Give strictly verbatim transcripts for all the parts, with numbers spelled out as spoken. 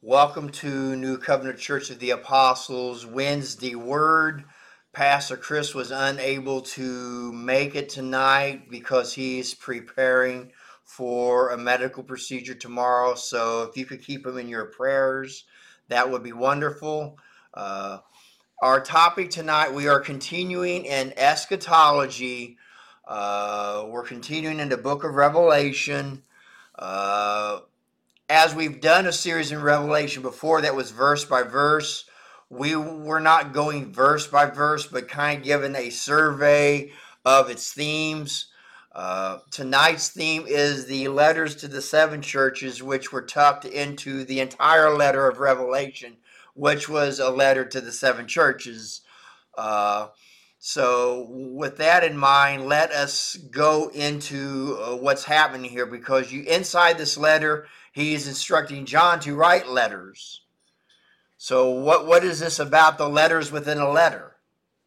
Welcome to New Covenant Church of the Apostles Wednesday Word. Pastor Chris was unable to make it tonight because he's preparing for a medical procedure tomorrow. So if you could keep him in your prayers, that would be wonderful. Uh, our topic tonight, we are continuing in eschatology. Uh, we're continuing in the book of Revelation. Uh, As we've done a series in Revelation before that was verse by verse, we were not going verse by verse, but kind of given a survey of its themes. Uh, tonight's theme is the letters to the seven churches, which were tucked into the entire letter of Revelation, which was a letter to the seven churches. Uh, so with that in mind, let us go into uh, what's happening here, because you inside this letter, he is instructing John to write letters. So what, what is this about the letters within a letter?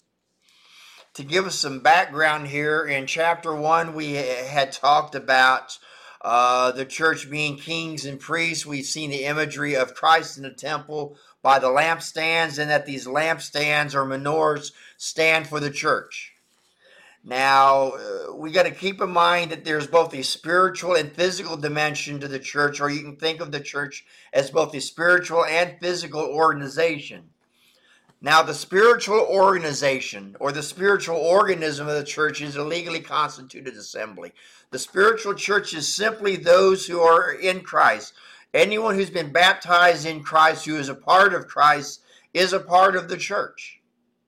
To give us some background here, in chapter one, we had talked about uh, the church being kings and priests. We've seen the imagery of Christ in the temple by the lampstands, and that these lampstands or menorahs stand for the church. Now, uh, we got to keep in mind that there's both a spiritual and physical dimension to the church, or you can think of the church as both a spiritual and physical organization. Now, the spiritual organization or the spiritual organism of the church is a legally constituted assembly. The spiritual church is simply those who are in Christ. Anyone who's been baptized in Christ, who is a part of Christ, is a part of the church.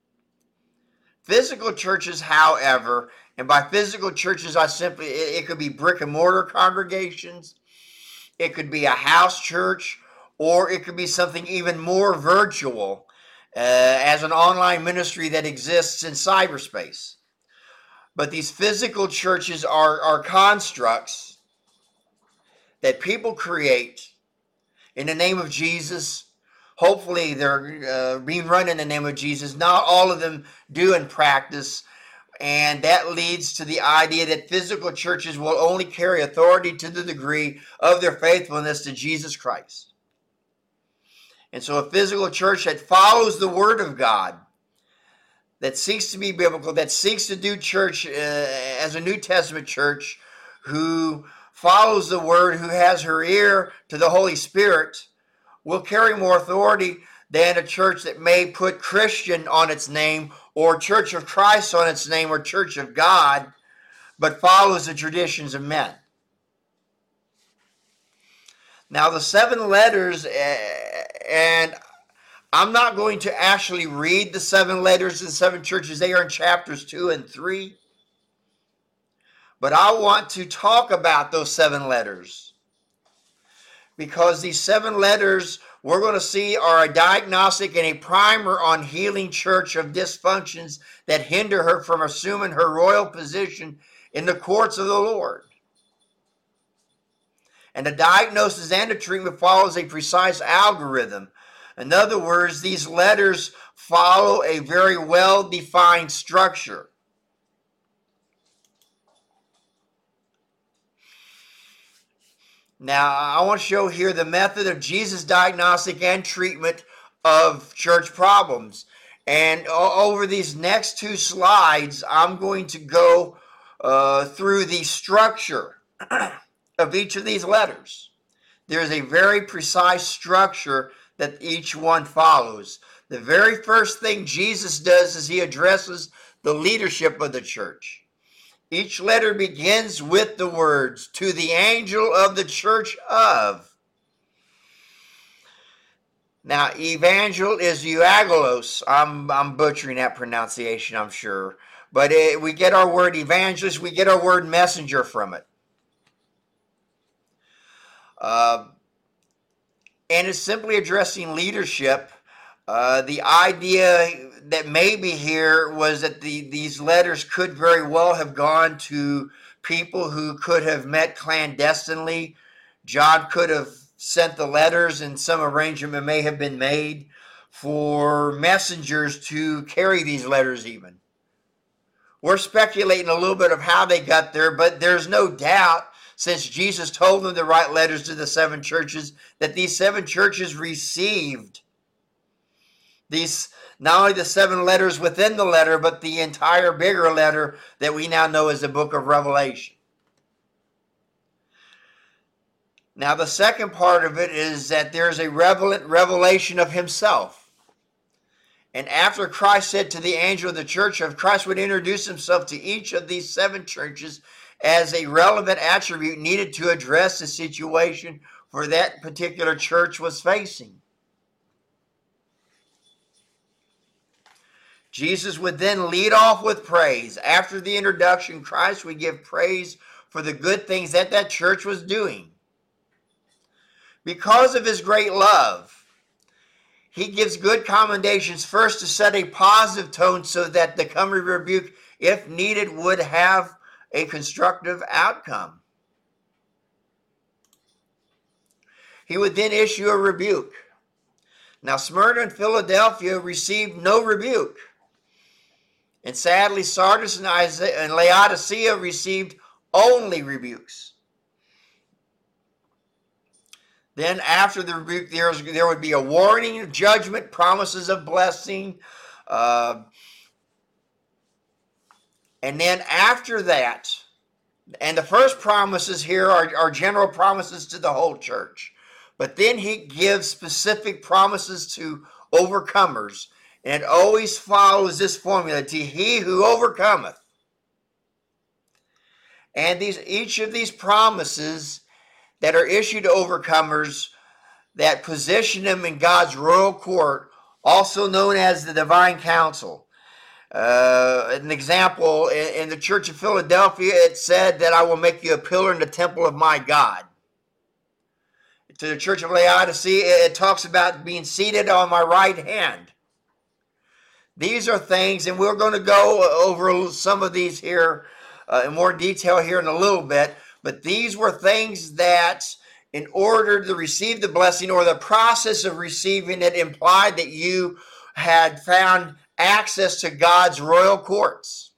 Physical churches, however, and by physical churches, I simply, it, it could be brick and mortar congregations, it could be a house church, or it could be something even more virtual, uh, as an online ministry that exists in cyberspace. But these physical churches are, are constructs that people create in the name of Jesus. Hopefully they're uh, being run in the name of Jesus. Not all of them do in practice. And that leads to the idea that physical churches will only carry authority to the degree of their faithfulness to Jesus Christ. And so a physical church that follows the Word of God, that seeks to be biblical, that seeks to do church uh, as a New Testament church, who follows the Word, who has her ear to the Holy Spirit, will carry more authority than a church that may put Christian on its name, or Church of Christ on its name, or Church of God, but follows the traditions of men. Now, the seven letters, and I'm not going to actually read the seven letters to the seven churches. They are in chapters two and three. But I want to talk about those seven letters, because these seven letters, we're going to see, are a diagnostic and a primer on healing church of dysfunctions that hinder her from assuming her royal position in the courts of the Lord. And the diagnosis and the treatment follows a precise algorithm. In other words, these letters follow a very well-defined structure. Now, I want to show here the method of Jesus' diagnostic and treatment of church problems. And over these next two slides, I'm going to go uh, through the structure of each of these letters. There's a very precise structure that each one follows. The very first thing Jesus does is he addresses the leadership of the church. Each letter begins with the words, "To the angel of the church of." Now, evangel is euagelos. I'm, I'm butchering that pronunciation, I'm sure. But it, we get our word evangelist, we get our word messenger from it. Uh, and it's simply addressing leadership. Uh, the idea that maybe here was that the, these letters could very well have gone to people who could have met clandestinely. John could have sent the letters, and some arrangement may have been made for messengers to carry these letters even. We're speculating a little bit of how they got there, but there's no doubt since Jesus told them to write letters to the seven churches, that these seven churches received these, not only the seven letters within the letter, but the entire bigger letter that we now know as the book of Revelation. Now, the second part of it is that there's a revelation of himself. And after Christ said to the angel of the church, of Christ would introduce himself to each of these seven churches as a relevant attribute needed to address the situation for that particular church was facing. Jesus would then lead off with praise. After the introduction, Christ would give praise for the good things that that church was doing. Because of his great love, he gives good commendations first to set a positive tone so that the coming rebuke, if needed, would have a constructive outcome. He would then issue a rebuke. Now, Smyrna and Philadelphia received no rebuke. And sadly, Sardis and, Isaiah, and Laodicea received only rebukes. Then after the rebuke, there, was, there would be a warning, judgment, promises of blessing. Uh, and then after that, and the first promises here are, are general promises to the whole church. But then he gives specific promises to overcomers. And it always follows this formula, to he who overcometh. And these each of these promises that are issued to overcomers that position them in God's royal court, also known as the divine council. Uh, an example, in, in the church of Philadelphia, it said that I will make you a pillar in the temple of my God. To the church of Laodicea, it talks about being seated on my right hand. These are things, and we're going to go over some of these here uh, in more detail here in a little bit, but these were things that in order to receive the blessing or the process of receiving it implied that you had found access to God's royal courts.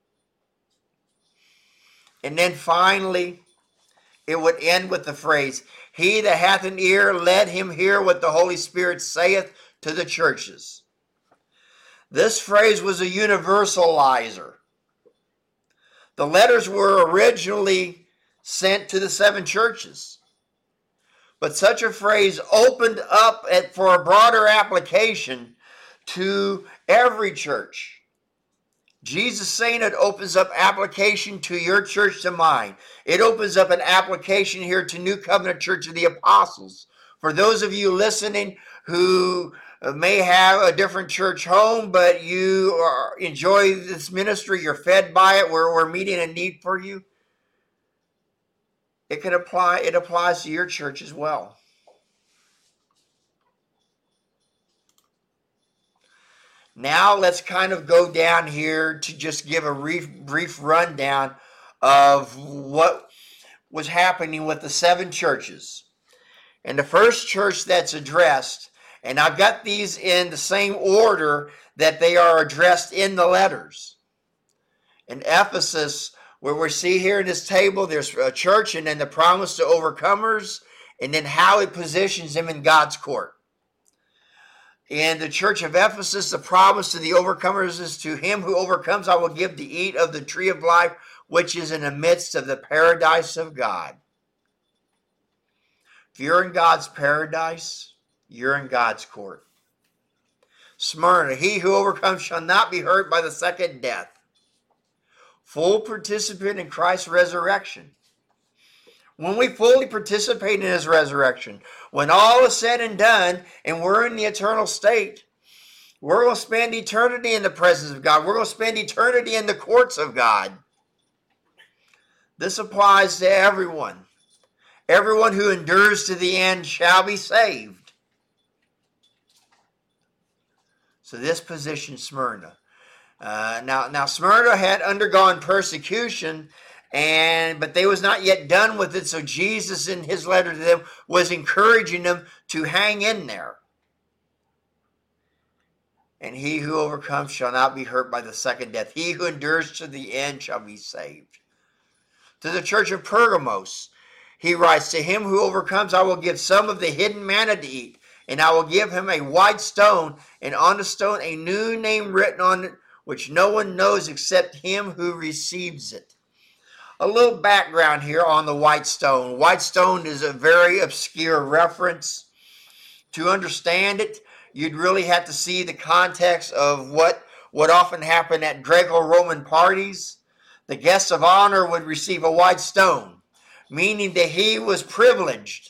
And then finally, it would end with the phrase, he that hath an ear, let him hear what the Holy Spirit saith to the churches. This phrase was a universalizer. The letters were originally sent to the seven churches. But such a phrase opened up for a broader application to every church. Jesus saying it opens up application to your church, to mine. It opens up an application here to New Covenant Church of the Apostles. For those of you listening who may have a different church home, but you are, enjoy this ministry, you're fed by it, we're, we're meeting a need for you, it can apply, it applies to your church as well. Now let's kind of go down here to just give a brief, brief rundown of what was happening with the seven churches. And the first church that's addressed, and I've got these in the same order that they are addressed in the letters. In Ephesus, where we see here in this table, there's a church and then the promise to overcomers, and then how it positions them in God's court. In the church of Ephesus, the promise to the overcomers is, to him who overcomes, I will give to eat of the tree of life, which is in the midst of the paradise of God. If you're in God's paradise, you're in God's court. Smyrna, he who overcomes shall not be hurt by the second death. Full participant in Christ's resurrection. When we fully participate in his resurrection, when all is said and done and we're in the eternal state, we're going to spend eternity in the presence of God. We're going to spend eternity in the courts of God. This applies to everyone. Everyone who endures to the end shall be saved. So this position, Smyrna. Uh, now, now Smyrna had undergone persecution, and but they was not yet done with it. So Jesus, in his letter to them, was encouraging them to hang in there. And he who overcomes shall not be hurt by the second death. He who endures to the end shall be saved. To the church of Pergamos, he writes, to him who overcomes, I will give some of the hidden manna to eat, and I will give him a white stone, and on the stone a new name written on it, which no one knows except him who receives it. A little background here on the white stone. White stone is a very obscure reference. To understand it, you'd really have to see the context of what, what often happened at Greco-Roman parties. The guest of honor would receive a white stone, meaning that he was privileged.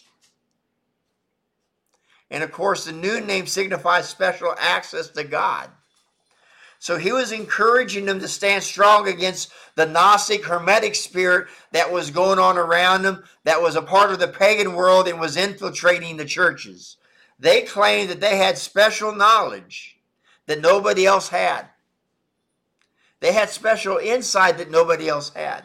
And of course, the new name signifies special access to God. So he was encouraging them to stand strong against the Gnostic Hermetic spirit that was going on around them, that was a part of the pagan world and was infiltrating the churches. They claimed that they had special knowledge that nobody else had. They had special insight that nobody else had.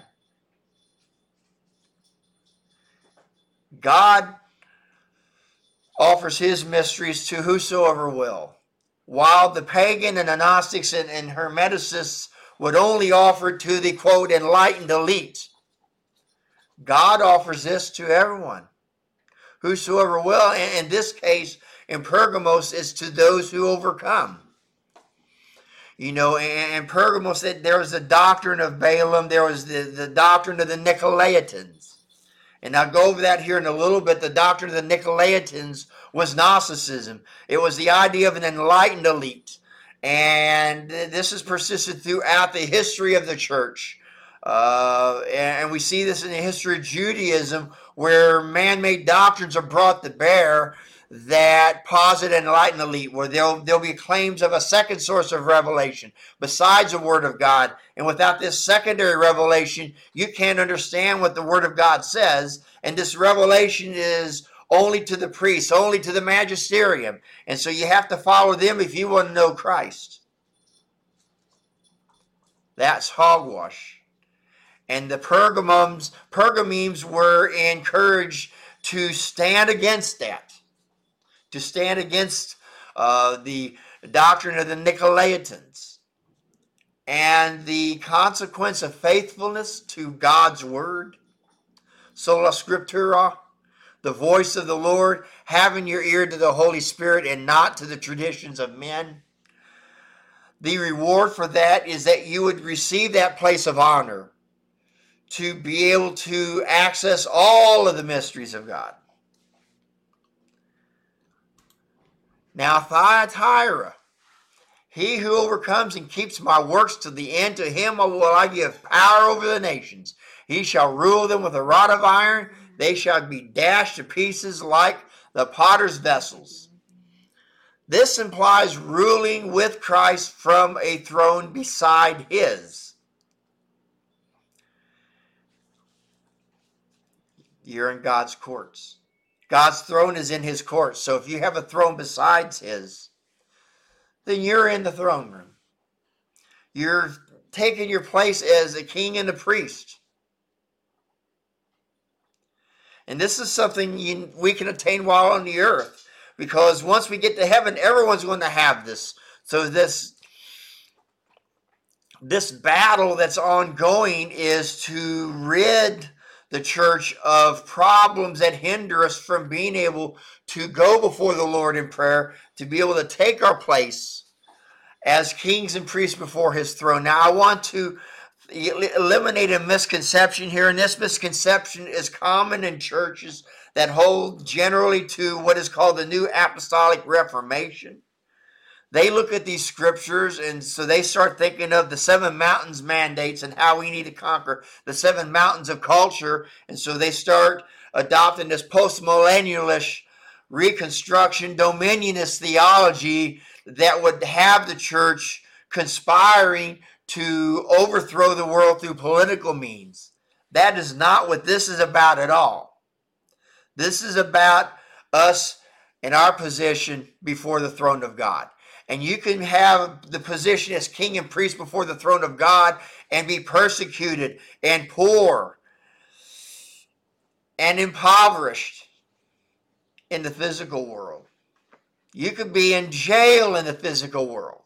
God offers his mysteries to whosoever will, while the pagan and the Gnostics and, and Hermeticists would only offer it to the, quote, enlightened elite. God offers this to everyone, whosoever will. And in this case, in Pergamos, it's to those who overcome. You know, in Pergamos, there was the doctrine of Balaam, there was the, the doctrine of the Nicolaitans. And I'll go over that here in a little bit. The doctrine of the Nicolaitans was Gnosticism. It was the idea of an enlightened elite. And this has persisted throughout the history of the church. Uh, and we see this in the history of Judaism, where man-made doctrines are brought to bear that posit an enlightened elite, where there'll, there'll be claims of a second source of revelation besides the Word of God. And without this secondary revelation, you can't understand what the Word of God says. And this revelation is only to the priests, only to the magisterium. And so you have to follow them if you want to know Christ. That's hogwash. And the Pergamums, Pergamemes were encouraged to stand against that. To stand against uh, the doctrine of the Nicolaitans. And the consequence of faithfulness to God's word, sola scriptura, the voice of the Lord, having your ear to the Holy Spirit and not to the traditions of men. The reward for that is that you would receive that place of honor to be able to access all of the mysteries of God. Now, Thyatira, he who overcomes and keeps my works to the end, to him will I give power over the nations. He shall rule them with a rod of iron. They shall be dashed to pieces like the potter's vessels. This implies ruling with Christ from a throne beside his. You're in God's courts. God's throne is in his courts. So if you have a throne besides his, then you're in the throne room. You're taking your place as a king and a priest. And this is something you, we can attain while on the earth. Because once we get to heaven, everyone's going to have this. So this, this battle that's ongoing is to rid the church of problems that hinder us from being able to go before the Lord in prayer, to be able to take our place as kings and priests before his throne. Now, I want to eliminate a misconception here, and this misconception is common in churches that hold generally to what is called the New Apostolic Reformation. They look at these scriptures, and so they start thinking of the seven mountains mandates and how we need to conquer the seven mountains of culture. And so they start adopting this post-millennialish reconstruction, dominionist theology that would have the church conspiring to overthrow the world through political means. That is not what this is about at all. This is about us in our position before the throne of God. And you can have the position as king and priest before the throne of God and be persecuted and poor and impoverished in the physical world. You could be in jail in the physical world.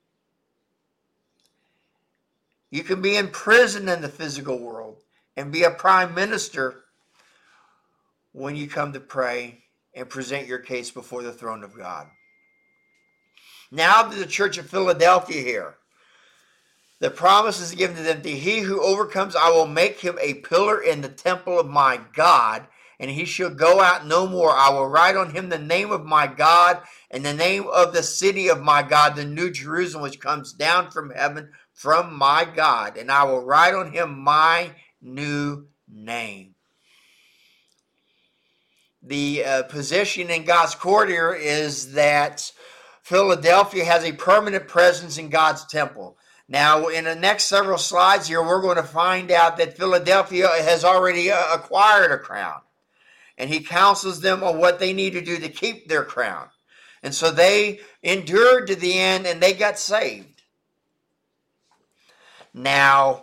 You can be in prison in the physical world and be a prime minister when you come to pray and present your case before the throne of God. Now to the church of Philadelphia here. The promise is given to them, to he who overcomes, I will make him a pillar in the temple of my God, and he shall go out no more. I will write on him the name of my God and the name of the city of my God, the new Jerusalem, which comes down from heaven from my God. And I will write on him my new name. The uh, position in God's court here is that Philadelphia has a permanent presence in God's temple. Now, in the next several slides here, we're going to find out that Philadelphia has already uh, acquired a crown. And he counsels them on what they need to do to keep their crown. And so they endured to the end and they got saved. Now,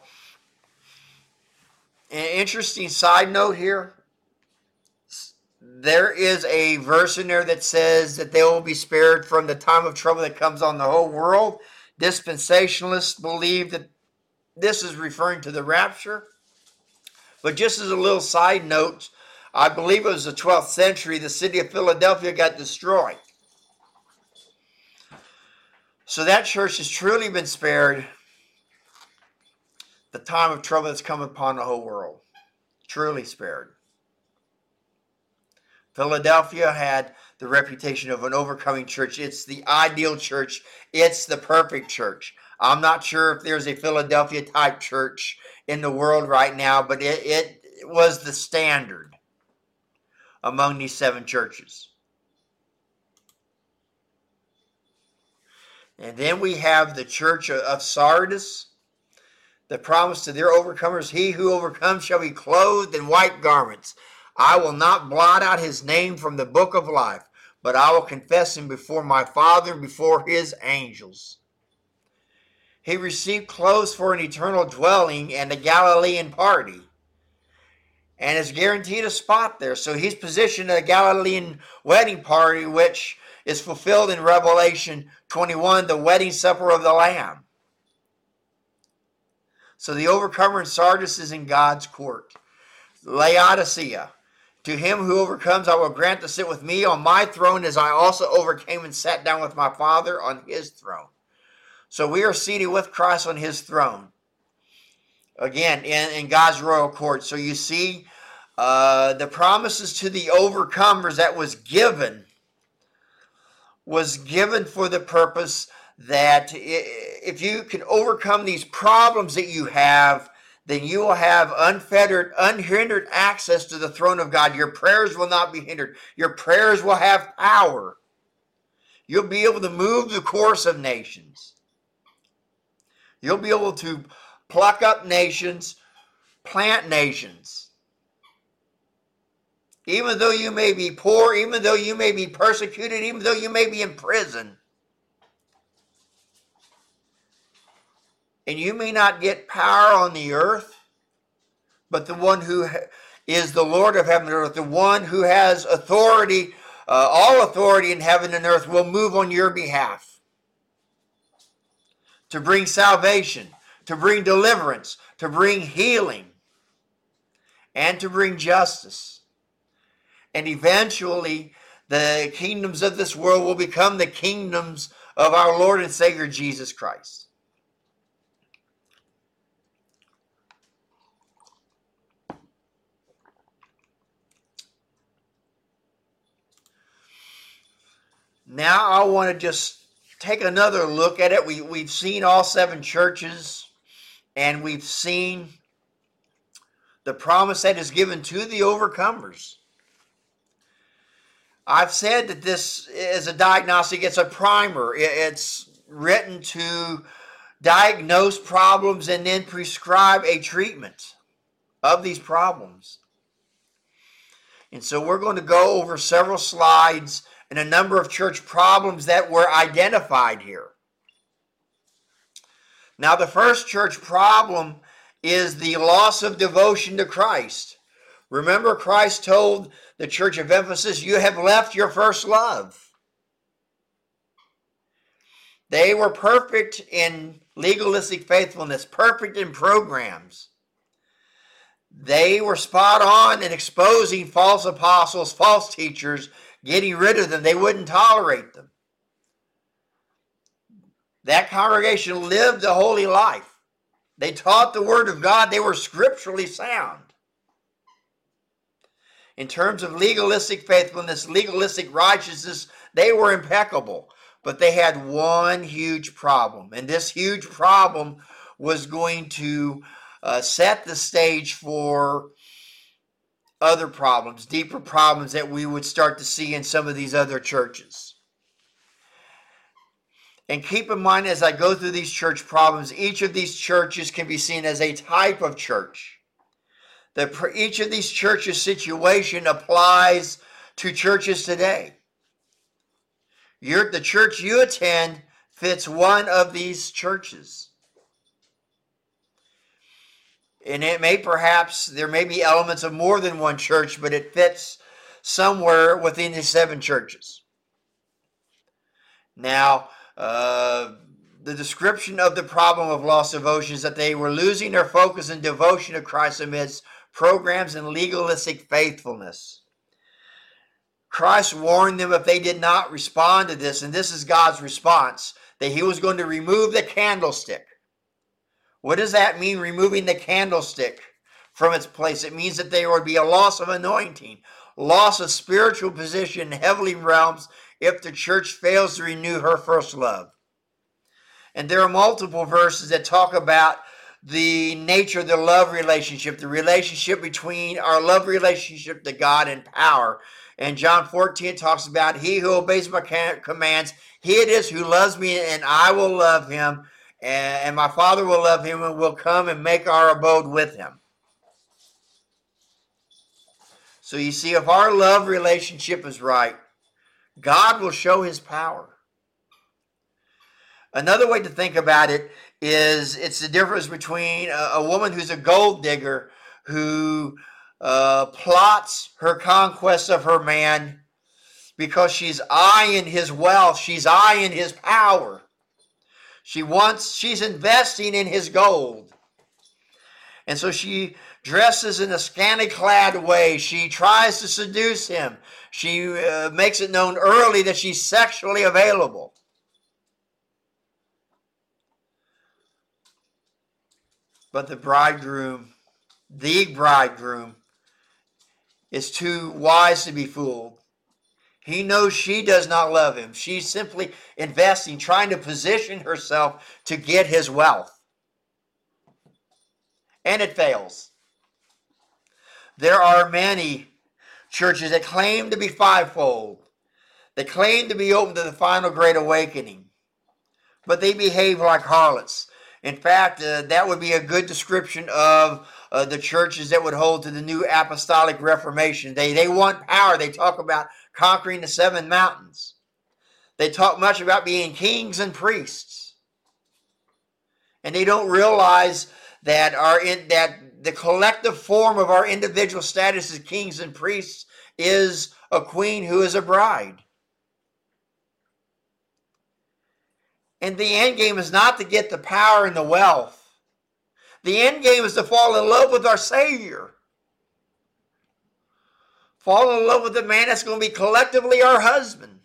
an interesting side note here. There is a verse in there that says that they will be spared from the time of trouble that comes on the whole world. Dispensationalists believe that this is referring to the rapture. But just as a little side note, I believe it was the twelfth century, the city of Philadelphia got destroyed. So that church has truly been spared the time of trouble that's come upon the whole world. Truly spared. Philadelphia had the reputation of an overcoming church. It's the ideal church. It's the perfect church. I'm not sure if there's a Philadelphia type church in the world right now, but it, it was the standard among these seven churches. And then we have the church of Sardis. The promise to their overcomers, he who overcomes shall be clothed in white garments. I will not blot out his name from the book of life, but I will confess him before my Father and before his angels. He received clothes for an eternal dwelling and a Galilean party, and is guaranteed a spot there. So he's positioned at a Galilean wedding party, which is fulfilled in Revelation twenty-one, the wedding supper of the Lamb. So the overcomer in Sardis is in God's court. Laodicea. To him who overcomes, I will grant to sit with me on my throne, as I also overcame and sat down with my Father on his throne. So we are seated with Christ on his throne. Again, in, in God's royal court. So you see, uh, the promises to the overcomers that was given, was given for the purpose that if you can overcome these problems that you have, then you will have unfettered, unhindered access to the throne of God. Your prayers will not be hindered. Your prayers will have power. You'll be able to move the course of nations. You'll be able to pluck up nations, plant nations. Even though you may be poor, even though you may be persecuted, even though you may be in prison, and you may not get power on the earth, but the one who is the Lord of heaven and earth, the one who has authority, uh, all authority in heaven and earth, will move on your behalf to bring salvation, to bring deliverance, to bring healing, and to bring justice. And eventually, the kingdoms of this world will become the kingdoms of our Lord and Savior Jesus Christ. Now I want to just take another look at it. We, we've seen all seven churches, and we've seen the promise that is given to the overcomers. I've said that this is a diagnostic. It's a primer. It's written to diagnose problems and then prescribe a treatment of these problems. And so we're going to go over several slides and a number of church problems that were identified here. Now, the first church problem is the loss of devotion to Christ. Remember, Christ told the church of Ephesus, you have left your first love. They were perfect in legalistic faithfulness, perfect in programs. They were spot on in exposing false apostles, false teachers, getting rid of them. They wouldn't tolerate them. That congregation lived a holy life. They taught the Word of God. They were scripturally sound. In terms of legalistic faithfulness, legalistic righteousness, they were impeccable. But they had one huge problem. And this huge problem was going to uh, set the stage for other problems, deeper problems that we would start to see in some of these other churches. And keep in mind, as I go through these church problems, each of these churches can be seen as a type of church. That for each of these churches' situation applies to churches today. You're, the church you attend fits one of these churches. And it may perhaps, there may be elements of more than one church, but it fits somewhere within the seven churches. Now, uh, the description of the problem of lost devotion is that they were losing their focus and devotion to Christ amidst programs and legalistic faithfulness. Christ warned them if they did not respond to this, and this is God's response, that he was going to remove the candlestick. What does that mean, removing the candlestick from its place? It means that there would be a loss of anointing, loss of spiritual position in heavenly realms if the church fails to renew her first love. And there are multiple verses that talk about the nature of the love relationship, the relationship between our love relationship to God and power. And John fourteen talks about, he who obeys my commands, he it is who loves me, and I will love him, and my Father will love him, and will come and make our abode with him. So you see, if our love relationship is right, God will show his power. Another way to think about it is it's the difference between a, a woman who's a gold digger who uh, plots her conquest of her man because she's eyeing his wealth, she's eyeing his power. She wants, she's investing in his gold. And so she dresses in a scantily clad way. She tries to seduce him. She uh, makes it known early that she's sexually available. But the bridegroom, the bridegroom, is too wise to be fooled. He knows she does not love him. She's simply investing, trying to position herself to get his wealth. And it fails. There are many churches that claim to be fivefold, that claim to be open to the final great awakening, but they behave like harlots. In fact, uh, that would be a good description of uh, the churches that would hold to the New Apostolic Reformation. They, they want power. They talk about conquering the seven mountains. They talk much about being kings and priests. And they don't realize that, our in, that the collective form of our individual status as kings and priests is a queen who is a bride. And the end game is not to get the power and the wealth. The end game is to fall in love with our Savior. Fall in love with the man that's going to be collectively our husband.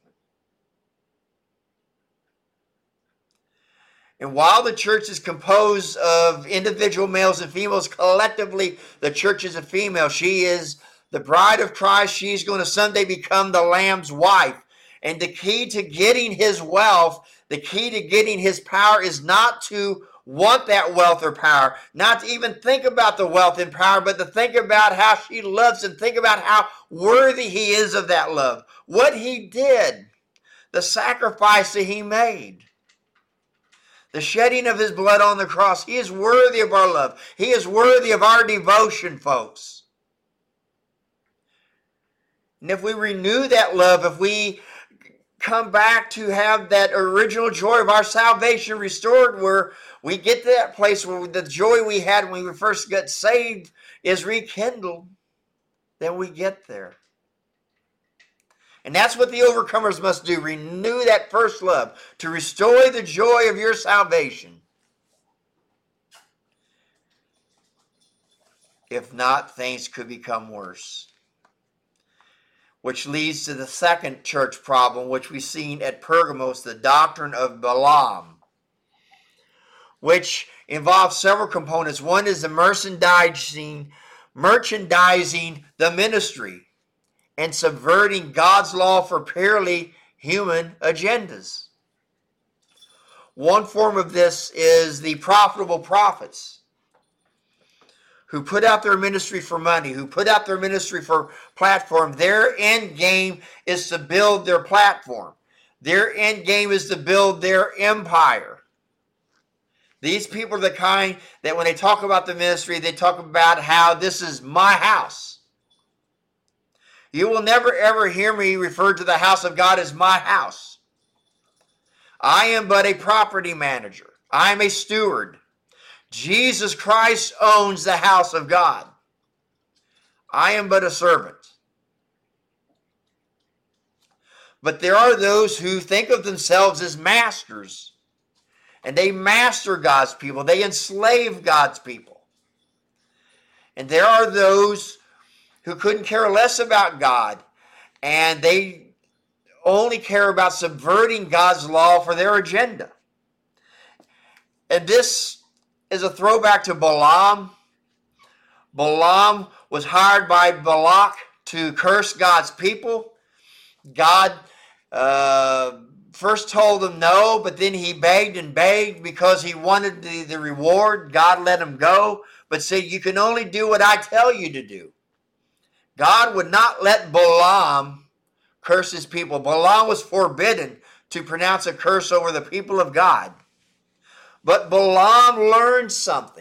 And while the church is composed of individual males and females, collectively the church is a female. She is the bride of Christ. She's going to someday become the Lamb's wife. And the key to getting his wealth, the key to getting his power is not to want that wealth or power, not to even think about the wealth and power, but to think about how she loves him, think about how worthy he is of that love, what he did, the sacrifice that he made, the shedding of his blood on the cross. He is worthy of our love. He is worthy of our devotion, folks. And if we renew that love, if we come back to have that original joy of our salvation restored, where we get to that place where the joy we had when we first got saved is rekindled, then we get there. And that's what the overcomers must do. Renew that first love to restore the joy of your salvation. If not, things could become worse. Which leads to the second church problem, which we've seen at Pergamos, the doctrine of Balaam, which involves several components. One is the merchandising, merchandising the ministry and subverting God's law for purely human agendas. One form of this is the profitable prophets who put out their ministry for money, who put out their ministry for platform. Their end game is to build their platform. Their end game is to build their empire. These people are the kind that when they talk about the ministry, they talk about how this is my house. You will never ever hear me refer to the house of God as my house. I am but a property manager. I am a steward. Jesus Christ owns the house of God. I am but a servant. But there are those who think of themselves as masters, and they master God's people. They enslave God's people. And there are those who couldn't care less about God, and they only care about subverting God's law for their agenda. And this is a throwback to Balaam. Balaam was hired by Balak to curse God's people. God uh, first told him no, but then he begged and begged because he wanted the, the reward. God let him go, but said, you can only do what I tell you to do. God would not let Balaam curse his people. Balaam was forbidden to pronounce a curse over the people of God. But Balaam learned something.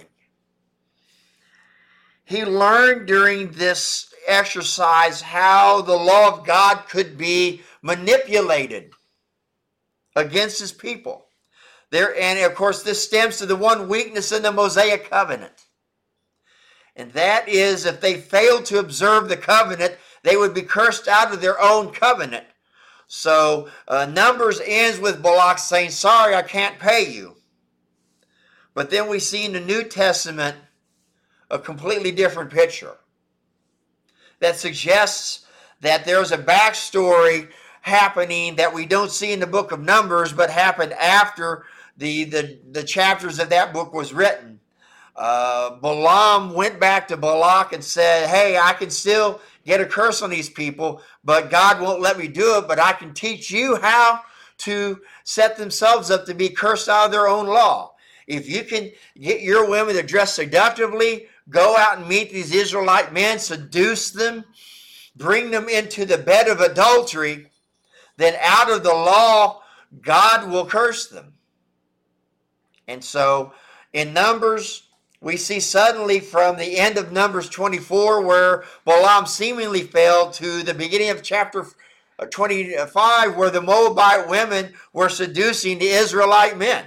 He learned during this exercise how the law of God could be manipulated against his people. There, and of course, this stems to the one weakness in the Mosaic covenant. And that is, if they failed to observe the covenant, they would be cursed out of their own covenant. So uh, Numbers ends with Balak saying, sorry, I can't pay you. But then we see in the New Testament a completely different picture that suggests that there's a backstory happening that we don't see in the book of Numbers, but happened after the, the, the chapters of that book was written. Uh, Balaam went back to Balak and said, hey, I can still get a curse on these people, but God won't let me do it, but I can teach you how to set themselves up to be cursed out of their own law. If you can get your women to dress seductively, go out and meet these Israelite men, seduce them, bring them into the bed of adultery, then out of the law, God will curse them. And so in Numbers, we see suddenly from the end of Numbers twenty-four, where Balaam seemingly failed, to the beginning of chapter twenty-five, where the Moabite women were seducing the Israelite men.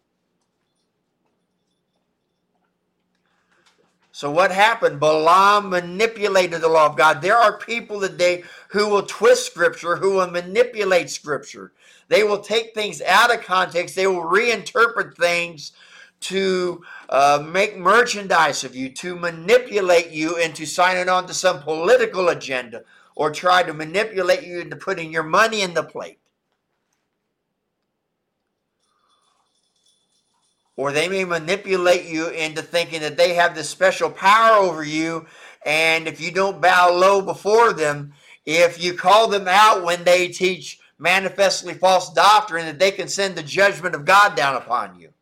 So what happened? Balaam manipulated the law of God. There are people today who will twist Scripture, who will manipulate Scripture. They will take things out of context. They will reinterpret things to uh, make merchandise of you, to manipulate you into signing on to some political agenda, or try to manipulate you into putting your money in the plate. Or they may manipulate you into thinking that they have this special power over you, and if you don't bow low before them, if you call them out when they teach manifestly false doctrine, that they can send the judgment of God down upon you.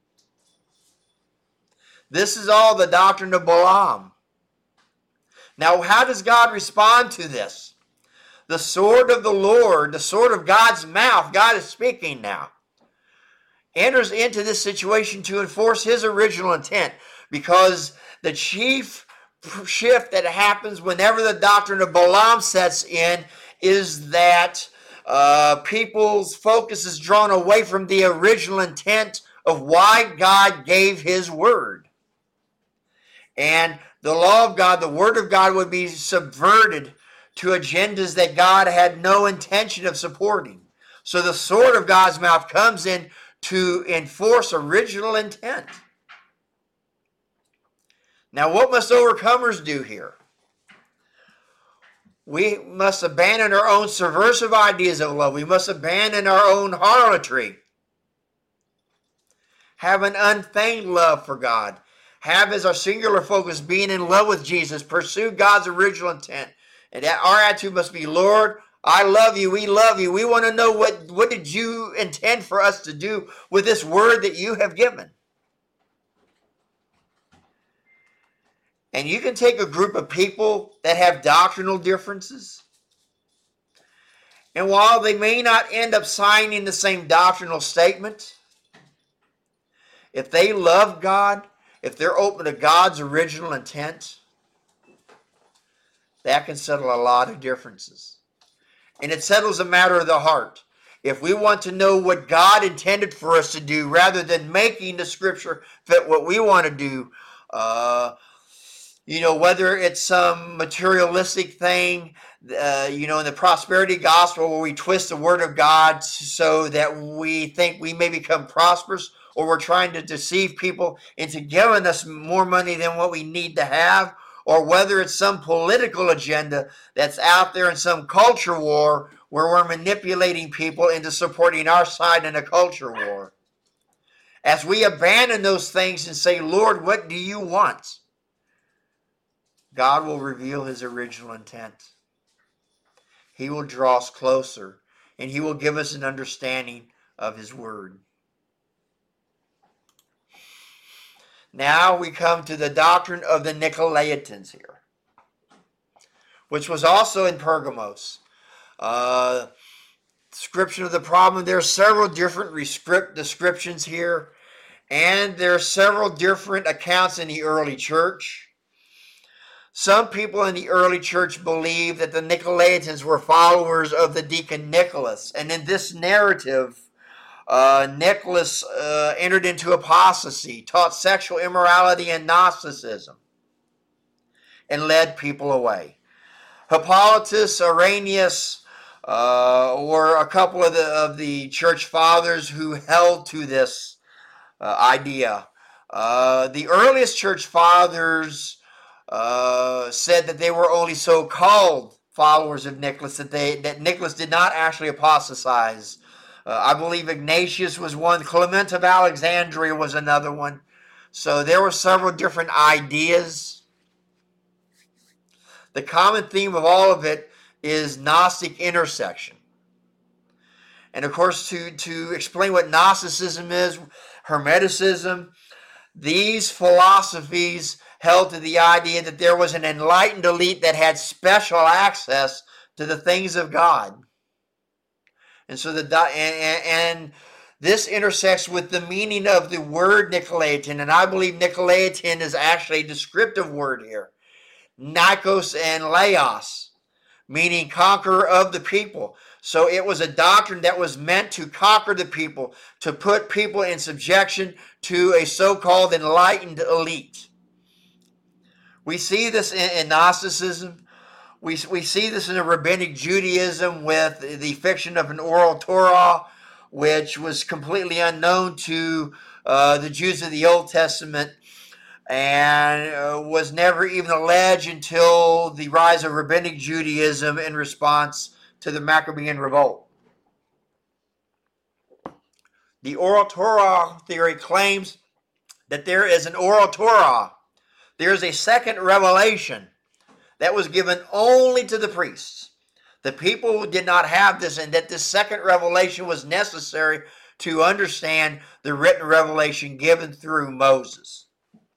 This is all the doctrine of Balaam. Now, how does God respond to this? The sword of the Lord, the sword of God's mouth, God is speaking now, enters into this situation to enforce his original intent, because the chief shift that happens whenever the doctrine of Balaam sets in is that uh, people's focus is drawn away from the original intent of why God gave his word. And the law of God, the word of God, would be subverted to agendas that God had no intention of supporting. So the sword of God's mouth comes in to enforce original intent. Now, what must overcomers do here? We must abandon our own subversive ideas of love. We must abandon our own harlotry. Have an unfeigned love for God. Have as our singular focus being in love with Jesus. Pursue God's original intent. And that our attitude must be, Lord, I love you. We love you. We want to know what, what did you intend for us to do with this word that you have given. And you can take a group of people that have doctrinal differences, and while they may not end up signing the same doctrinal statement, if they love God, if they're open to God's original intent, that can settle a lot of differences. And it settles a matter of the heart. If we want to know what God intended for us to do, rather than making the scripture fit what we want to do, uh, you know, whether it's some materialistic thing, uh, you know, in the prosperity gospel where we twist the word of God so that we think we may become prosperous, or we're trying to deceive people into giving us more money than what we need to have, or whether it's some political agenda that's out there in some culture war where we're manipulating people into supporting our side in a culture war. As we abandon those things and say, Lord, what do you want? God will reveal his original intent. He will draw us closer, and he will give us an understanding of his word. Now we come to the doctrine of the Nicolaitans here, which was also in Pergamos. Uh, description of the problem. There are several different descriptions here, and there are several different accounts in the early church. Some people in the early church believed that the Nicolaitans were followers of the deacon Nicholas. And in this narrative, uh, Nicholas uh, entered into apostasy, taught sexual immorality and Gnosticism, and led people away. Hippolytus, Irenaeus uh, were a couple of the, of the church fathers who held to this uh, idea. Uh, the earliest church fathers Uh, said that they were only so-called followers of Nicholas, that they that Nicholas did not actually apostatize. Uh, I believe Ignatius was one. Clement of Alexandria was another one. So there were several different ideas. The common theme of all of it is Gnostic intersection. And of course, to, to explain what Gnosticism is, Hermeticism, these philosophies held to the idea that there was an enlightened elite that had special access to the things of God. And so the and, and this intersects with the meaning of the word Nicolaitan, and I believe Nicolaitan is actually a descriptive word here. Nikos and Laos, meaning conqueror of the people. So it was a doctrine that was meant to conquer the people, to put people in subjection to a so-called enlightened elite. We see this in, in Gnosticism. We, we see this in the Rabbinic Judaism with the fiction of an oral Torah, which was completely unknown to uh, the Jews of the Old Testament, and uh, was never even alleged until the rise of Rabbinic Judaism in response to the Maccabean revolt. The oral Torah theory claims that there is an oral Torah. There is a second revelation that was given only to the priests. The people did not have this, and that this second revelation was necessary to understand the written revelation given through Moses.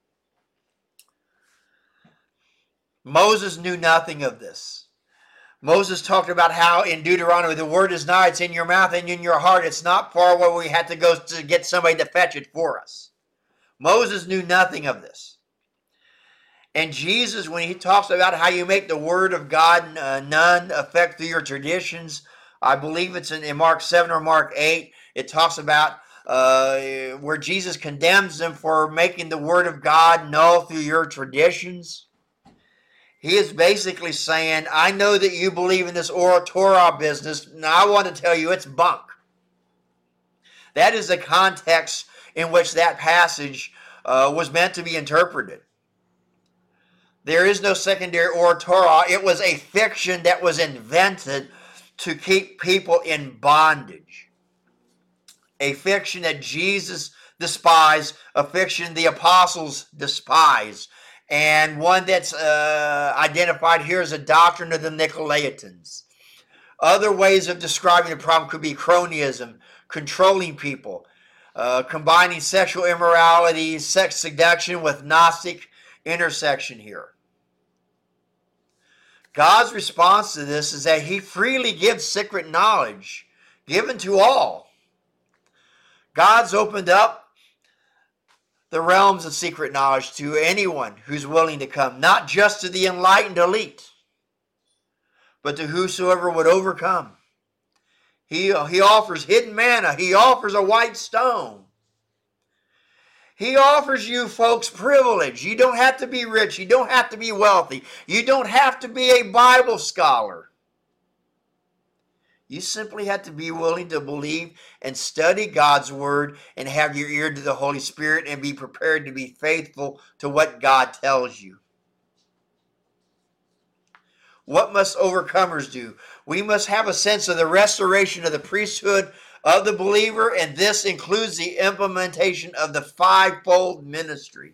Moses knew nothing of this. Moses talked about how in Deuteronomy, the word is nigh, it's in your mouth and in your heart. It's not far where we had to go to get somebody to fetch it for us. Moses knew nothing of this. And Jesus, when he talks about how you make the word of God uh, none effect through your traditions, I believe it's in, in Mark seven or Mark eight, it talks about uh, where Jesus condemns them for making the word of God null through your traditions. He is basically saying, I know that you believe in this oral Torah business, and I want to tell you it's bunk. That is the context in which that passage uh, was meant to be interpreted. There is no secondary or Torah. It was a fiction that was invented to keep people in bondage. A fiction that Jesus despised, a fiction the apostles despised, and one that's uh, identified here as a doctrine of the Nicolaitans. Other ways of describing the problem could be cronyism, controlling people, uh, combining sexual immorality, sex seduction with Gnostic intersection here. God's response to this is that he freely gives secret knowledge given to all. God's opened up the realms of secret knowledge to anyone who's willing to come, not just to the enlightened elite, but to whosoever would overcome. He, he offers hidden manna. He offers a white stone. He offers you folks privilege. You don't have to be rich. You don't have to be wealthy. You don't have to be a Bible scholar. You simply have to be willing to believe and study God's word and have your ear to the Holy Spirit and be prepared to be faithful to what God tells you. What must overcomers do? We must have a sense of the restoration of the priesthood of the believer, and this includes the implementation of the fivefold ministry.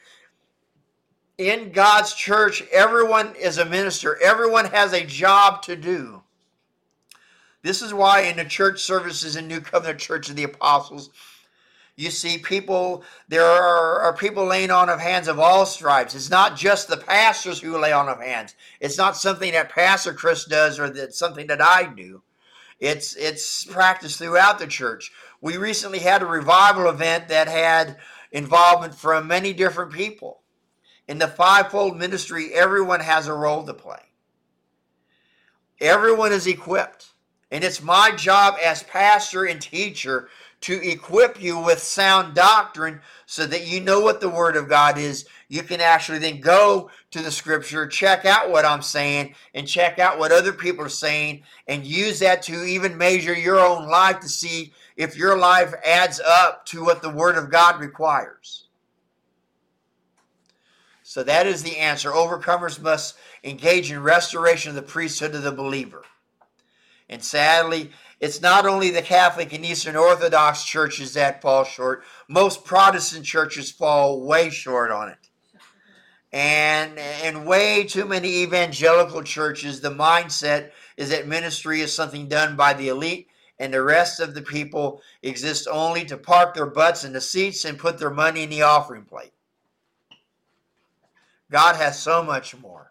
In God's church, everyone is a minister. Everyone has a job to do. This is why in the church services in New Covenant Church of the Apostles, you see people, there are, are people laying on of hands of all stripes. It's not just the pastors who lay on of hands. It's not something that Pastor Chris does or that something that I do. It's it's practiced throughout the church. We recently had a revival event that had involvement from many different people. In the fivefold ministry, everyone has a role to play. Everyone is equipped. And it's my job as pastor and teacher to equip you with sound doctrine so that you know what the Word of God is. You can actually then go to the Scripture, check out what I'm saying, and check out what other people are saying, and use that to even measure your own life to see if your life adds up to what the Word of God requires. So that is the answer. Overcomers must engage in restoration of the priesthood of the believer. And sadly, it's not only the Catholic and Eastern Orthodox churches that fall short. Most Protestant churches fall way short on it. And in way too many evangelical churches, the mindset is that ministry is something done by the elite and the rest of the people exist only to park their butts in the seats and put their money in the offering plate. God has so much more.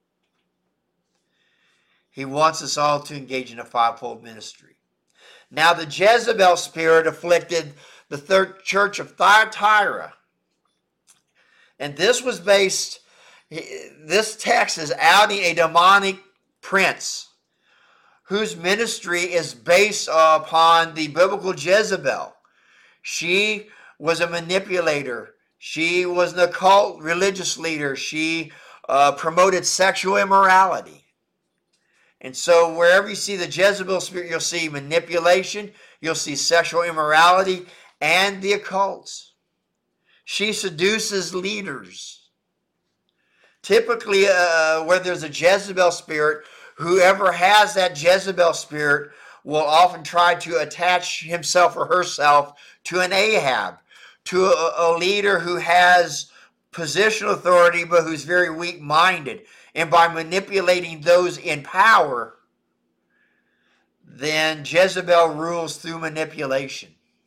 He wants us all to engage in a fivefold ministry. Now the Jezebel spirit afflicted the third church of Thyatira. And this was based, this text is outing a demonic prince whose ministry is based upon the biblical Jezebel. She was a manipulator. She was an occult religious leader. She uh, promoted sexual immorality. And so wherever you see the Jezebel spirit, you'll see manipulation, you'll see sexual immorality, and the occults. She seduces leaders. Typically, uh, where there's a Jezebel spirit, whoever has that Jezebel spirit will often try to attach himself or herself to an Ahab, to a, a leader who has positional authority but who's very weak-minded. And by manipulating those in power, then Jezebel rules through manipulation.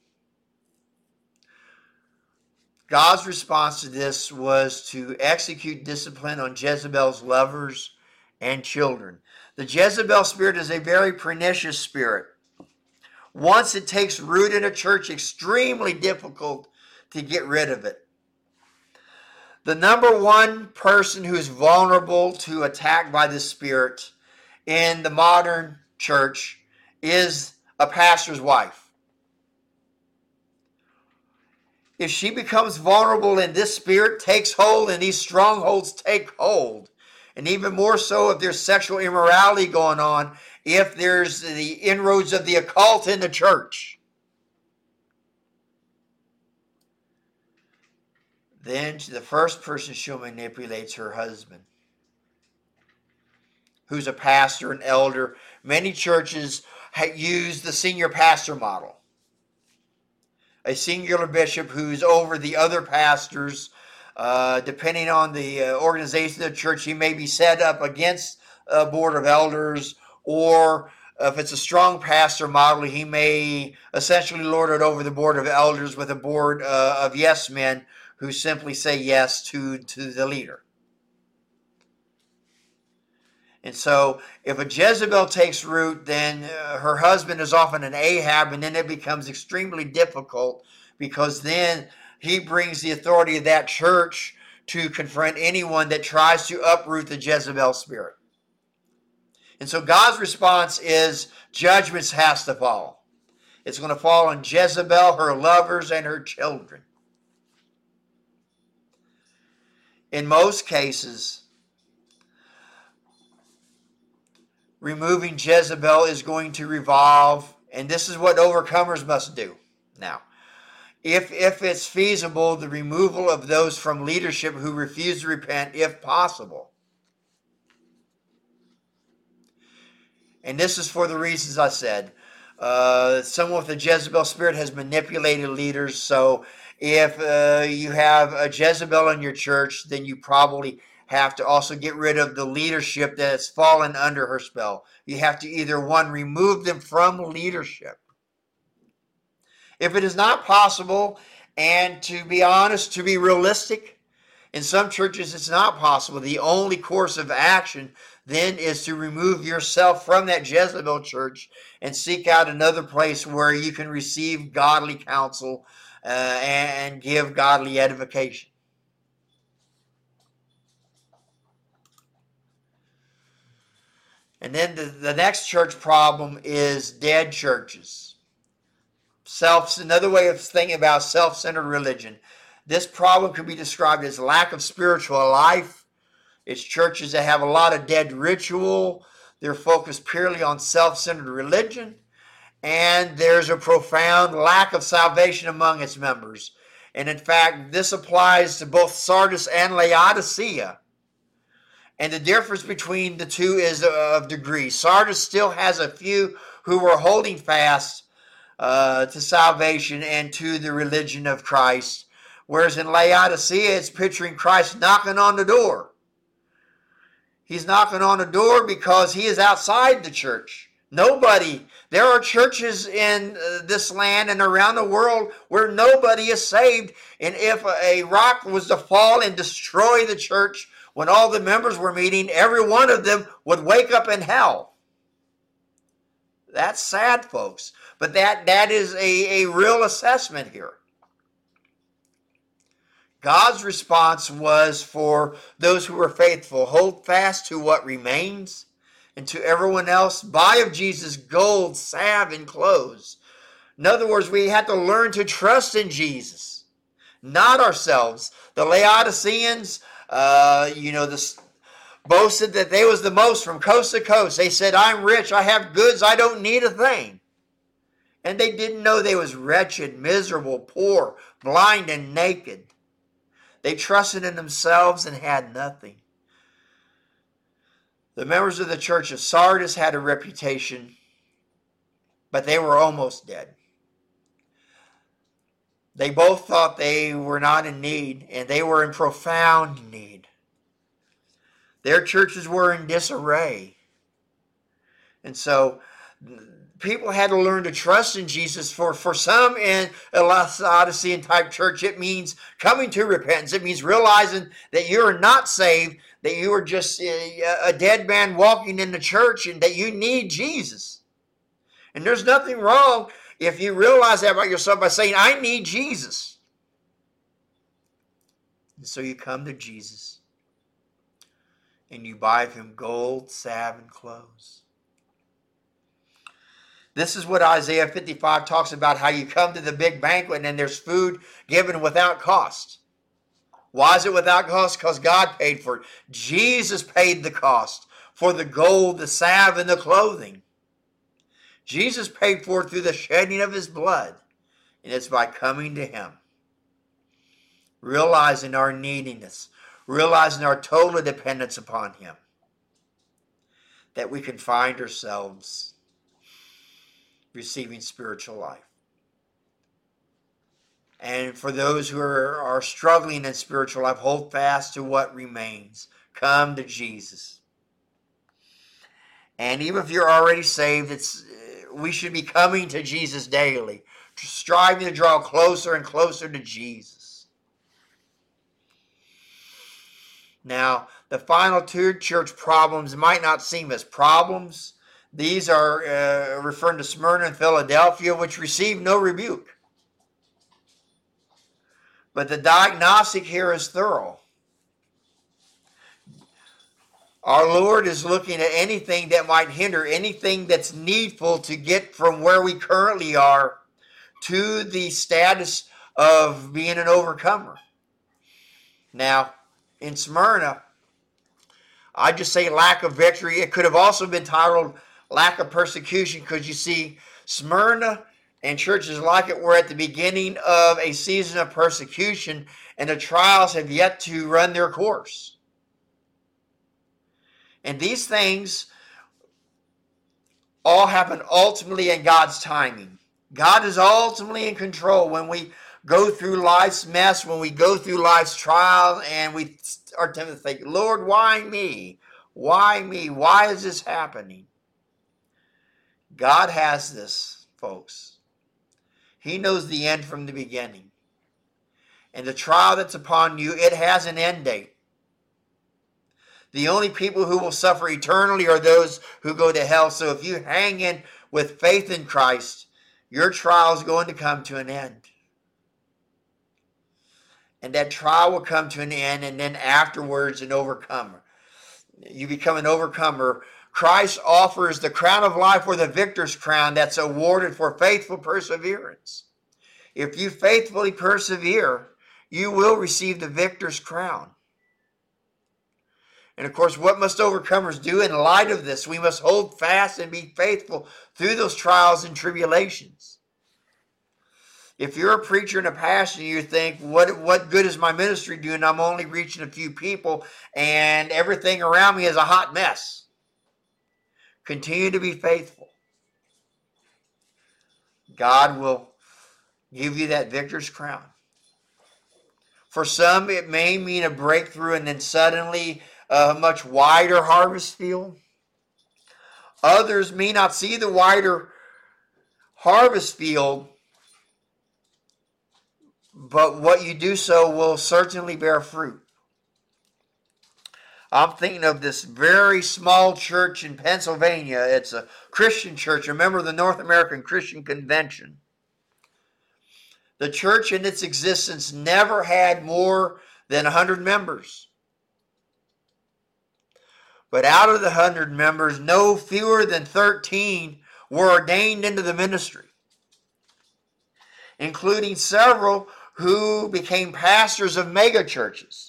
God's response to this was to execute discipline on Jezebel's lovers and children. The Jezebel spirit is a very pernicious spirit. Once it takes root in a church, extremely difficult to get rid of it. The number one person who's vulnerable to attack by this spirit in the modern church is a pastor's wife. If she becomes vulnerable and this spirit takes hold and these strongholds take hold, and even more so if there's sexual immorality going on, if there's the inroads of the occult in the church, then the first person she'll manipulate is her husband, who's a pastor, an elder. Many churches use the senior pastor model. A singular bishop who's over the other pastors. Uh, depending on the uh, organization of the church, he may be set up against a board of elders, or if it's a strong pastor model, he may essentially lord it over the board of elders with a board uh, of yes men who simply say yes to, to the leader. And so if a Jezebel takes root, then uh, her husband is often an Ahab, and then it becomes extremely difficult, because then he brings the authority of that church to confront anyone that tries to uproot the Jezebel spirit. And so God's response is judgments has to fall. It's going to fall on Jezebel, her lovers, and her children. In most cases, removing Jezebel is going to revolve, and this is what overcomers must do. Now, if, if it's feasible, the removal of those from leadership who refuse to repent, if possible. And this is for the reasons I said. Uh, someone with a Jezebel spirit has manipulated leaders. So if uh, you have a Jezebel in your church, then you probably have to also get rid of the leadership that has fallen under her spell. You have to either, one, remove them from leadership. If it is not possible, and to be honest, to be realistic, in some churches it's not possible, the only course of action then is to remove yourself from that Jezebel church and seek out another place where you can receive godly counsel uh, and give godly edification. And then the, the next church problem is dead churches. Self, another way of thinking about self-centered religion. This problem can be described as lack of spiritual life. It's churches that have a lot of dead ritual. They're focused purely on self-centered religion. And there's a profound lack of salvation among its members. And in fact, this applies to both Sardis and Laodicea. And the difference between the two is of degree. Sardis still has a few who are holding fast uh, to salvation and to the religion of Christ. Whereas in Laodicea, it's picturing Christ knocking on the door. He's knocking on the door because he is outside the church. Nobody, there are churches in uh, this land and around the world where nobody is saved. And if a, a rock was to fall and destroy the church when all the members were meeting, every one of them would wake up in hell. That's sad, folks. But that, that is a, a real assessment here. God's response was for those who were faithful, hold fast to what remains, and to everyone else, buy of Jesus gold, salve, and clothes. In other words, we had to learn to trust in Jesus, not ourselves. The Laodiceans, uh, you know, this boasted that they was the most from coast to coast. They said, I'm rich, I have goods, I don't need a thing. And they didn't know they was wretched, miserable, poor, blind, and naked. They trusted in themselves and had nothing. The members of the church of Sardis had a reputation, but they were almost dead. They both thought they were not in need, and they were in profound need. Their churches were in disarray. And so people had to learn to trust in Jesus. For, for some in a Laodicean type church, it means coming to repentance. It means realizing that you are not saved, that you are just a, a dead man walking in the church, and that you need Jesus. And there's nothing wrong if you realize that about yourself by saying, I need Jesus. And so you come to Jesus and you buy of him gold, salve, and clothes. This is what Isaiah fifty-five talks about, how you come to the big banquet and there's food given without cost. Why is it without cost? Because God paid for it. Jesus paid the cost for the gold, the salve, and the clothing. Jesus paid for it through the shedding of his blood, and it's by coming to him. realizing our neediness, realizing our total dependence upon Him, that we can find ourselves receiving spiritual life. And for those who are, are struggling in spiritual life, hold fast to what remains. Come to Jesus. And even if you're already saved, it's we should be coming to Jesus daily, striving to draw closer and closer to Jesus. Now, the final two church problems might not seem as problems. These are uh, referring to Smyrna and Philadelphia, which received no rebuke. But the diagnostic here is thorough. Our Lord is looking at anything that might hinder, anything that's needful to get from where we currently are to the status of being an overcomer. Now, in Smyrna, I just say lack of victory. It could have also been titled lack of persecution, because you see, Smyrna and churches like it were at the beginning of a season of persecution, and the trials have yet to run their course. And these things all happen ultimately in God's timing. God is ultimately in control when we go through life's mess, when we go through life's trials, and we are tempted to think, Lord, why me? Why me? Why is this happening? God has this, folks. He knows the end from the beginning. And the trial that's upon you, it has an end date. The only people who will suffer eternally are those who go to hell. So if you hang in with faith in Christ, your trial is going to come to an end. And that trial will come to an end, and then afterwards an overcomer. You become an overcomer. Christ offers the crown of life, or the victor's crown, that's awarded for faithful perseverance. If you faithfully persevere, you will receive the victor's crown. And of course, what must overcomers do in light of this? We must hold fast and be faithful through those trials and tribulations. If you're a preacher and a pastor, you think, what, what good is my ministry doing? I'm only reaching a few people, and everything around me is a hot mess. Continue to be faithful. God will give you that victor's crown. For some, it may mean a breakthrough and then suddenly a much wider harvest field. Others may not see the wider harvest field, but what you do so will certainly bear fruit. I'm thinking of this very small church in Pennsylvania. It's a Christian church, a member of the North American Christian Convention. The church in its existence never had more than one hundred members. But out of the one hundred members, no fewer than thirteen were ordained into the ministry, including several who became pastors of mega churches.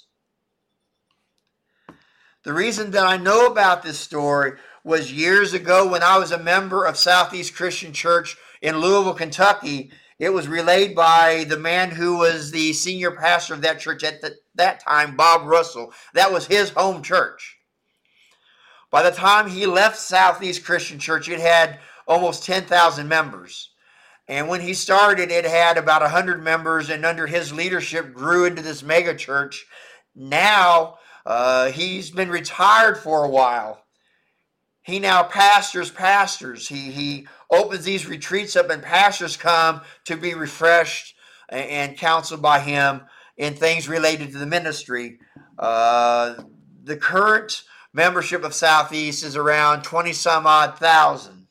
The reason that I know about this story was years ago when I was a member of Southeast Christian Church in Louisville, Kentucky. It was relayed by the man who was the senior pastor of that church at the, that time, Bob Russell. That was his home church. By the time he left Southeast Christian Church, it had almost ten thousand members. And when he started, it had about one hundred members, and under his leadership grew into this mega church. Now, uh, he's been retired for a while. He now pastors pastors. He, he opens these retreats up, and pastors come to be refreshed and counseled by him in things related to the ministry. Uh, the current membership of Southeast is around twenty some odd thousand.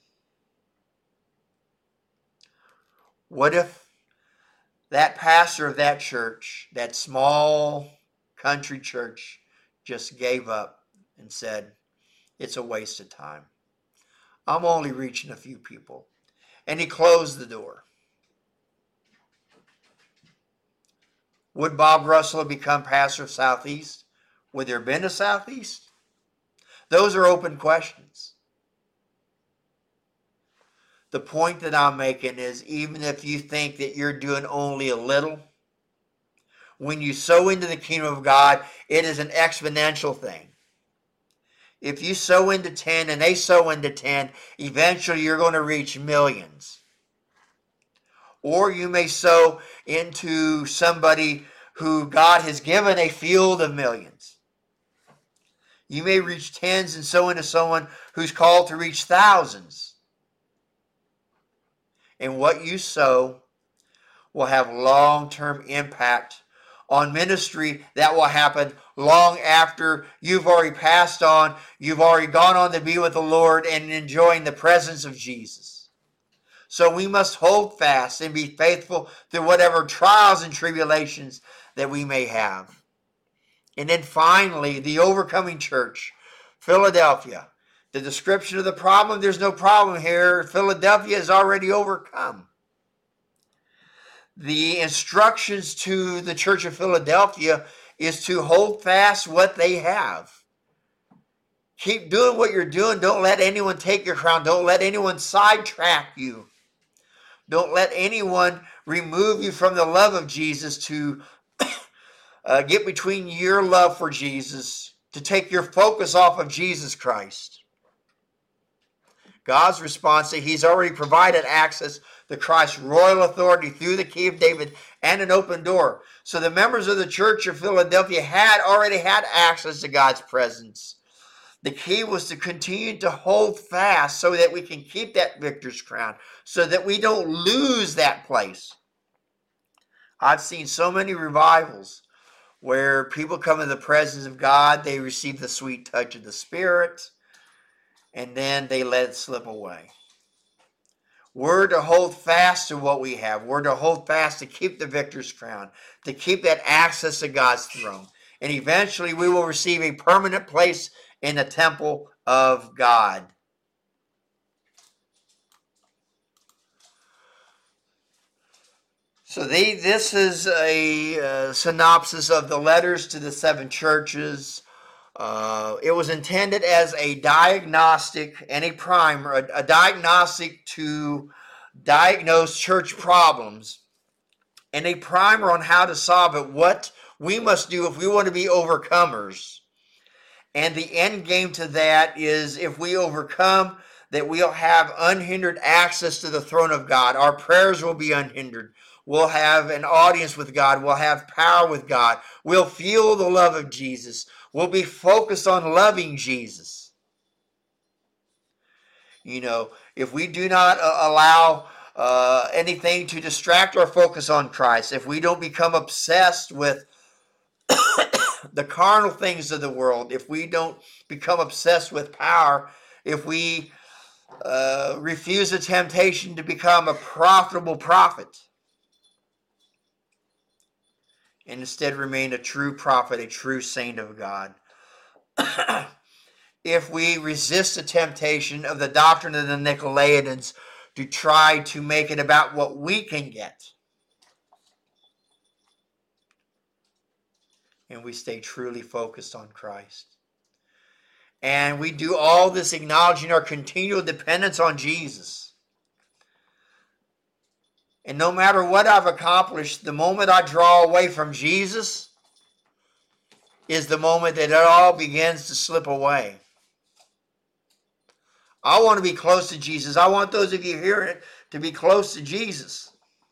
What if that pastor of that church, that small country church, just gave up and said, it's a waste of time. I'm only reaching a few people. And he closed the door. Would Bob Russell have become pastor of Southeast? Would there have been a Southeast? Those are open questions. The point that I'm making is, even if you think that you're doing only a little, when you sow into the kingdom of God, it is an exponential thing. If you sow into ten and they sow into ten, eventually you're going to reach millions. Or you may sow into somebody who God has given a field of millions. You may reach tens and sow into someone who's called to reach thousands. And what you sow will have long-term impact on ministry that will happen long after you've already passed on, you've already gone on to be with the Lord and enjoying the presence of Jesus. So we must hold fast and be faithful through whatever trials and tribulations that we may have. And then finally, the overcoming church, Philadelphia. The description of the problem, there's no problem here. Philadelphia is already overcome. The instructions to the church of Philadelphia is to hold fast what they have. Keep doing what you're doing. Don't let anyone take your crown. Don't let anyone sidetrack you. Don't let anyone remove you from the love of Jesus to uh, get between your love for Jesus, to take your focus off of Jesus Christ. God's response is he's already provided access to Christ's royal authority through the key of David and an open door. So the members of the church of Philadelphia had already had access to God's presence. The key was to continue to hold fast so that we can keep that victor's crown, so that we don't lose that place. I've seen so many revivals where people come in the presence of God, they receive the sweet touch of the Spirit, and then they let it slip away. We're to hold fast to what we have. We're to hold fast to keep the victor's crown, to keep that access to God's throne. And eventually we will receive a permanent place in the temple of God. So they, this is a uh, synopsis of the letters to the seven churches. Uh, it was intended as a diagnostic and a primer, a, a diagnostic to diagnose church problems, and a primer on how to solve it, what we must do if we want to be overcomers. And the end game to that is if we overcome, that we'll have unhindered access to the throne of God. Our prayers will be unhindered. We'll have an audience with God. We'll have power with God. We'll feel the love of Jesus. We'll be focused on loving Jesus. You know, if we do not uh, allow uh, anything to distract our focus on Christ, if we don't become obsessed with the carnal things of the world, if we don't become obsessed with power, if we uh, refuse the temptation to become a profitable prophet, and instead remain a true prophet, a true saint of God. If we resist the temptation of the doctrine of the Nicolaitans to try to make it about what we can get, and we stay truly focused on Christ. And we do all this acknowledging our continual dependence on Jesus. And no matter what I've accomplished, the moment I draw away from Jesus is the moment that it all begins to slip away. I want to be close to Jesus. I want those of you here to be close to Jesus.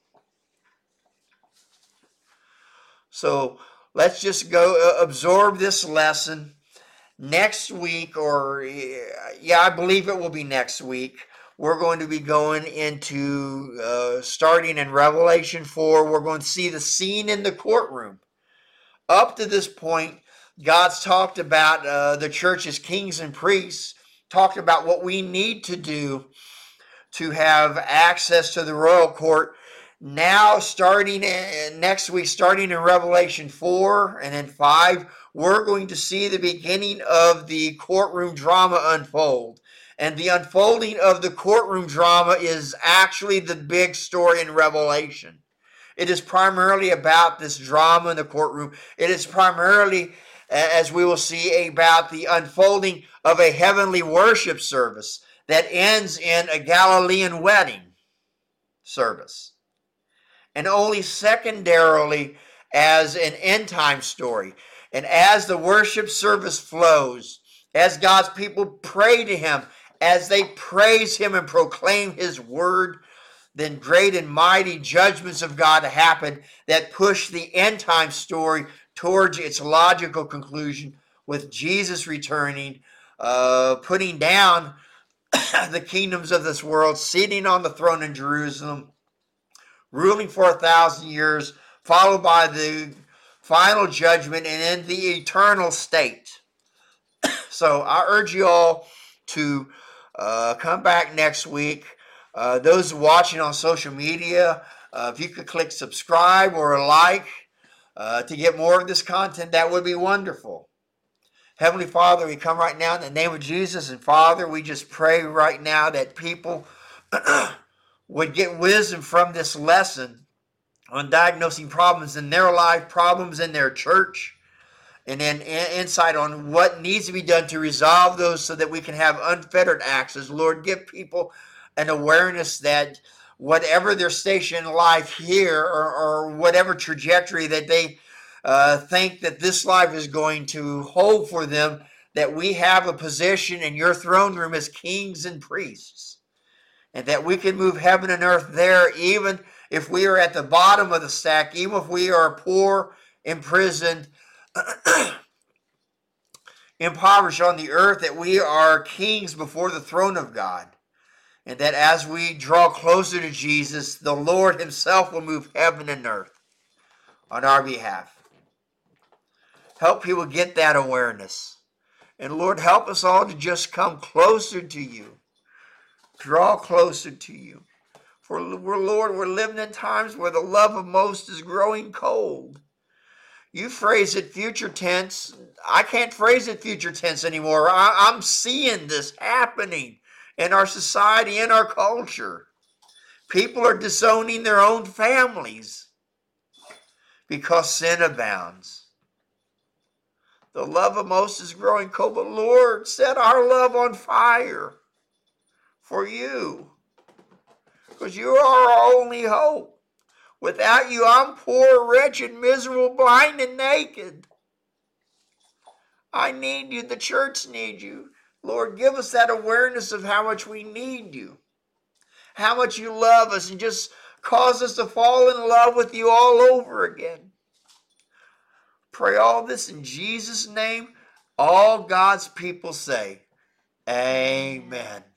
So let's just go absorb this lesson. Next week, or yeah, I believe it will be next week, we're going to be going into, uh, starting in Revelation four, we're going to see the scene in the courtroom. Up to this point, God's talked about uh, the church as kings and priests, talked about what we need to do to have access to the royal court. Now, starting in, next week, starting in Revelation four and then five, we're going to see the beginning of the courtroom drama unfold. And the unfolding of the courtroom drama is actually the big story in Revelation. It is primarily about this drama in the courtroom. It is primarily, as we will see, about the unfolding of a heavenly worship service that ends in a Galilean wedding service. And only secondarily, as an end time story. And as the worship service flows, as God's people pray to him, as they praise him and proclaim his word, then great and mighty judgments of God happen that push the end time story towards its logical conclusion, with Jesus returning, uh, putting down the kingdoms of this world, sitting on the throne in Jerusalem, ruling for a thousand years, followed by the final judgment and in the eternal state. So I urge you all to uh, come back next week. Uh, those watching on social media, uh, if you could click subscribe or a like uh, to get more of this content, that would be wonderful. Heavenly Father, we come right now in the name of Jesus. And Father, we just pray right now that people would get wisdom from this lesson on diagnosing problems in their life, problems in their church, and then insight on what needs to be done to resolve those so that we can have unfettered access. Lord, give people an awareness that whatever their station in life here, or, or whatever trajectory that they uh, think that this life is going to hold for them, that we have a position in your throne room as kings and priests, and that we can move heaven and earth there, even if we are at the bottom of the stack, even if we are poor, imprisoned, impoverished on the earth, that we are kings before the throne of God. And that as we draw closer to Jesus, the Lord himself will move heaven and earth on our behalf. Help people get that awareness. And Lord, help us all to just come closer to you. Draw closer to you. For Lord, we're living in times where the love of most is growing cold. You phrase it future tense. I can't phrase it future tense anymore. I, I'm seeing this happening in our society, in our culture. People are disowning their own families because sin abounds. The love of most is growing cold, but Lord, set our love on fire for you, because you are our only hope. Without you, I'm poor, wretched, miserable, blind, and naked. I need you. The church needs you. Lord, give us that awareness of how much we need you, how much you love us, and just cause us to fall in love with you all over again. Pray all this in Jesus' name. All God's people say, amen.